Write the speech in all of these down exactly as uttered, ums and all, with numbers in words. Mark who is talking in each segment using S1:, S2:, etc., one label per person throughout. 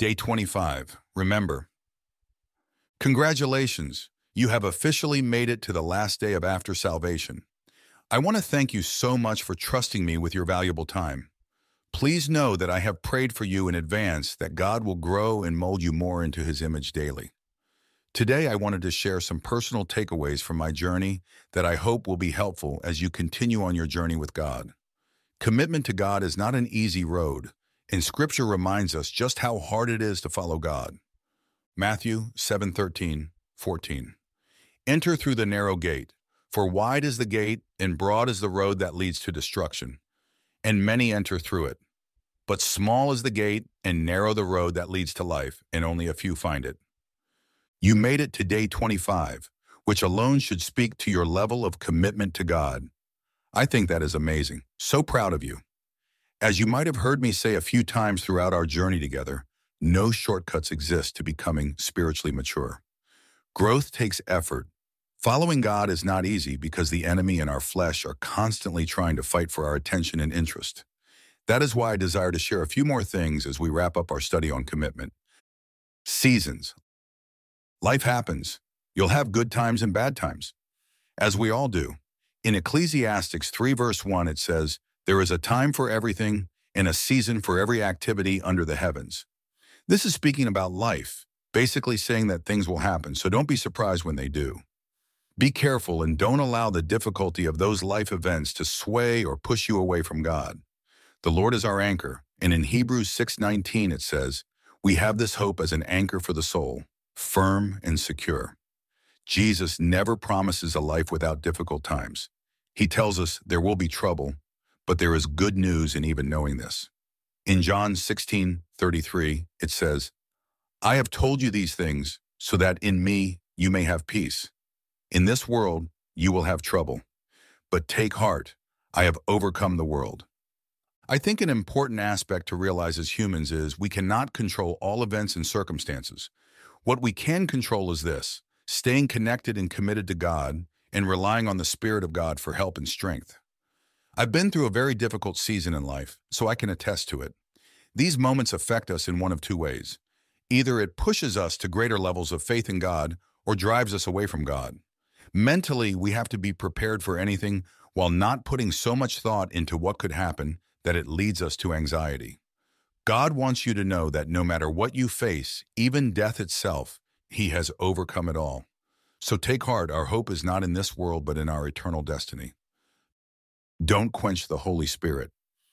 S1: Day twenty-five. Remember, congratulations, you have officially made it to the last day of After Salvation. I want to thank you so much for trusting me with your valuable time. Please know that I have prayed for you in advance that God will grow and mold you more into His image daily. Today, I wanted to share some personal takeaways from my journey that I hope will be helpful as you continue on your journey with God. Commitment to God is not an easy road, and Scripture reminds us just how hard it is to follow God. Matthew seven thirteen, fourteen. Enter through the narrow gate, for wide is the gate and broad is the road that leads to destruction, and many enter through it. But small is the gate and narrow the road that leads to life, and only a few find it. You made it to day twenty-five, which alone should speak to your level of commitment to God. I think that is amazing. So proud of you. As you might have heard me say a few times throughout our journey together, no shortcuts exist to becoming spiritually mature. Growth takes effort. Following God is not easy because the enemy and our flesh are constantly trying to fight for our attention and interest. That is why I desire to share a few more things as we wrap up our study on commitment. Seasons. Life happens. You'll have good times and bad times, as we all do. In Ecclesiastes three verse one it says, "There is a time for everything and a season for every activity under the heavens." This is speaking about life, basically saying that things will happen, so don't be surprised when they do. Be careful and don't allow the difficulty of those life events to sway or push you away from God. The Lord is our anchor, and in Hebrews six nineteen it says, "We have this hope as an anchor for the soul, firm and secure." Jesus never promises a life without difficult times. He tells us there will be trouble, but there is good news in even knowing this. In John sixteen thirty-three, it says, "I have told you these things so that in me you may have peace. In this world you will have trouble, but take heart, I have overcome the world." I think an important aspect to realize as humans is we cannot control all events and circumstances. What we can control is this: staying connected and committed to God and relying on the Spirit of God for help and strength. I've been through a very difficult season in life, so I can attest to it. These moments affect us in one of two ways. Either it pushes us to greater levels of faith in God or drives us away from God. Mentally, we have to be prepared for anything while not putting so much thought into what could happen that it leads us to anxiety. God wants you to know that no matter what you face, even death itself, He has overcome it all. So take heart, our hope is not in this world but in our eternal destiny. Don't quench the Holy Spirit.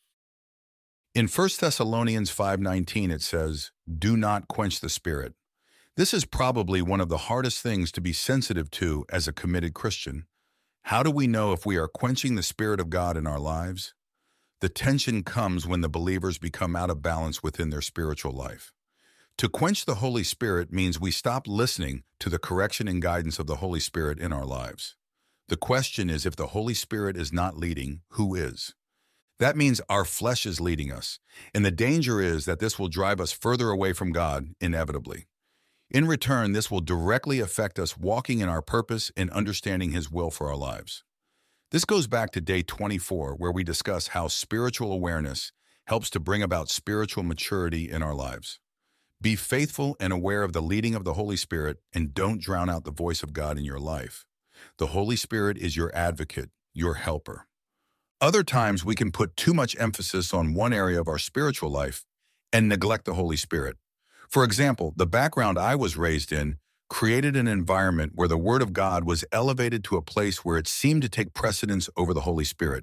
S1: In First Thessalonians five nineteen it says, "Do not quench the Spirit." This is probably one of the hardest things to be sensitive to as a committed Christian. How do we know if we are quenching the Spirit of God in our lives? The tension comes when the believers become out of balance within their spiritual life. To quench the Holy Spirit means we stop listening to the correction and guidance of the Holy Spirit in our lives. The question is, if the Holy Spirit is not leading, who is? That means our flesh is leading us, and the danger is that this will drive us further away from God, inevitably. In return, this will directly affect us walking in our purpose and understanding His will for our lives. This goes back to day twenty-four, where we discuss how spiritual awareness helps to bring about spiritual maturity in our lives. Be faithful and aware of the leading of the Holy Spirit, and don't drown out the voice of God in your life. The Holy Spirit is your advocate, your helper. Other times we can put too much emphasis on one area of our spiritual life and neglect the Holy Spirit. For example, the background I was raised in created an environment where the Word of God was elevated to a place where it seemed to take precedence over the Holy Spirit.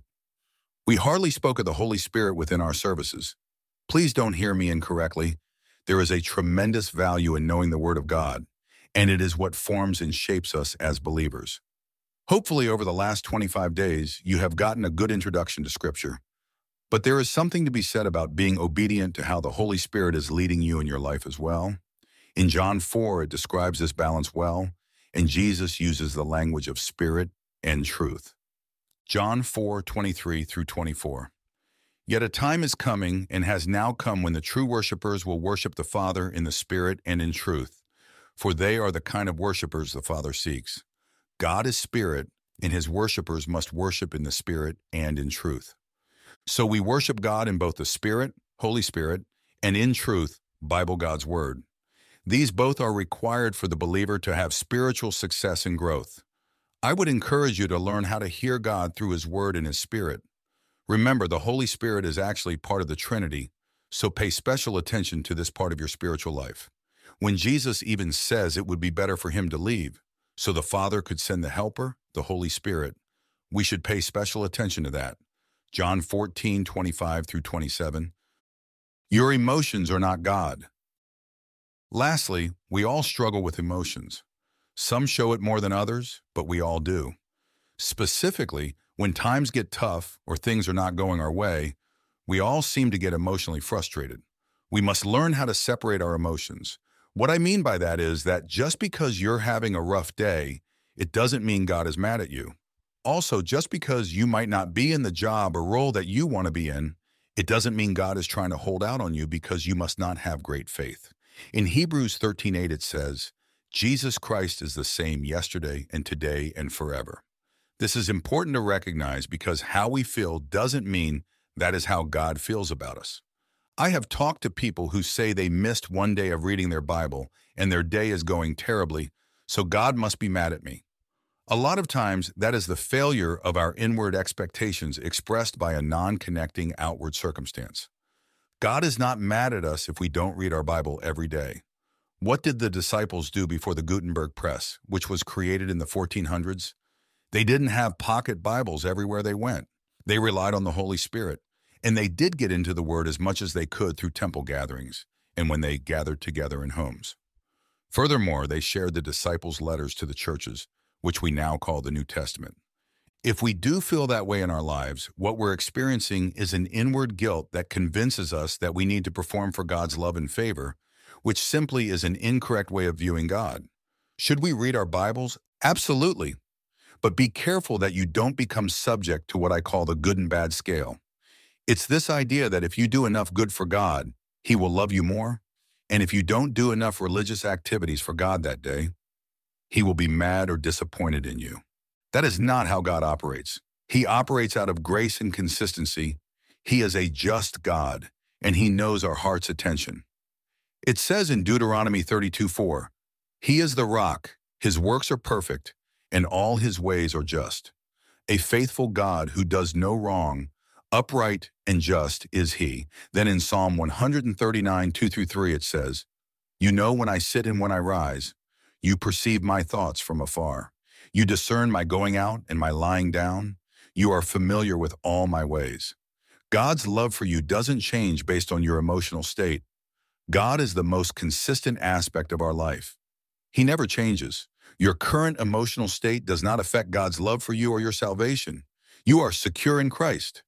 S1: We hardly spoke of the Holy Spirit within our services. Please don't hear me incorrectly. There is a tremendous value in knowing the Word of God, and it is what forms and shapes us as believers. Hopefully, over the last twenty-five days, you have gotten a good introduction to Scripture. But there is something to be said about being obedient to how the Holy Spirit is leading you in your life as well. In John four, it describes this balance well, and Jesus uses the language of spirit and truth. John four twenty-three through twenty-four. Yet a time is coming and has now come when the true worshipers will worship the Father in the Spirit and in truth, for they are the kind of worshipers the Father seeks. God is spirit, and His worshipers must worship in the Spirit and in truth. So we worship God in both the Spirit, Holy Spirit, and in truth, Bible, God's Word. These both are required for the believer to have spiritual success and growth. I would encourage you to learn how to hear God through His Word and His Spirit. Remember, the Holy Spirit is actually part of the Trinity, so pay special attention to this part of your spiritual life. When Jesus even says it would be better for Him to leave, so the Father could send the Helper, the Holy Spirit, we should pay special attention to that. John fourteen, twenty-five through twenty-seven. Your emotions are not God. Lastly, we all struggle with emotions. Some show it more than others, but we all do. Specifically, when times get tough or things are not going our way, we all seem to get emotionally frustrated. We must learn how to separate our emotions. What I mean by that is that just because you're having a rough day, it doesn't mean God is mad at you. Also, just because you might not be in the job or role that you want to be in, it doesn't mean God is trying to hold out on you because you must not have great faith. In Hebrews thirteen eight it says, Jesus Christ is the same yesterday and today and forever. This is important to recognize because how we feel doesn't mean that is how God feels about us. I have talked to people who say they missed one day of reading their Bible and their day is going terribly, so God must be mad at me. A lot of times, that is the failure of our inward expectations expressed by a non-connecting outward circumstance. God is not mad at us if we don't read our Bible every day. What did the disciples do before the Gutenberg press, which was created in the fourteen hundreds? They didn't have pocket Bibles everywhere they went. They relied on the Holy Spirit, and they did get into the Word as much as they could through temple gatherings and when they gathered together in homes. Furthermore, they shared the disciples' letters to the churches, which we now call the New Testament. If we do feel that way in our lives, what we're experiencing is an inward guilt that convinces us that we need to perform for God's love and favor, which simply is an incorrect way of viewing God. Should we read our Bibles? Absolutely. But be careful that you don't become subject to what I call the good and bad scale. It's this idea that if you do enough good for God, He will love you more, and if you don't do enough religious activities for God that day, He will be mad or disappointed in you. That is not how God operates. He operates out of grace and consistency. He is a just God, and He knows our heart's attention. It says in Deuteronomy thirty-two four, He is the rock, His works are perfect, and all His ways are just. A faithful God who does no wrong, upright and just is He. Then in Psalm one thirty-nine, two through three it says, You know when I sit and when I rise, you perceive my thoughts from afar. You discern my going out and my lying down. You are familiar with all my ways. God's love for you doesn't change based on your emotional state. God is the most consistent aspect of our life. He never changes. Your current emotional state does not affect God's love for you or your salvation. You are secure in Christ.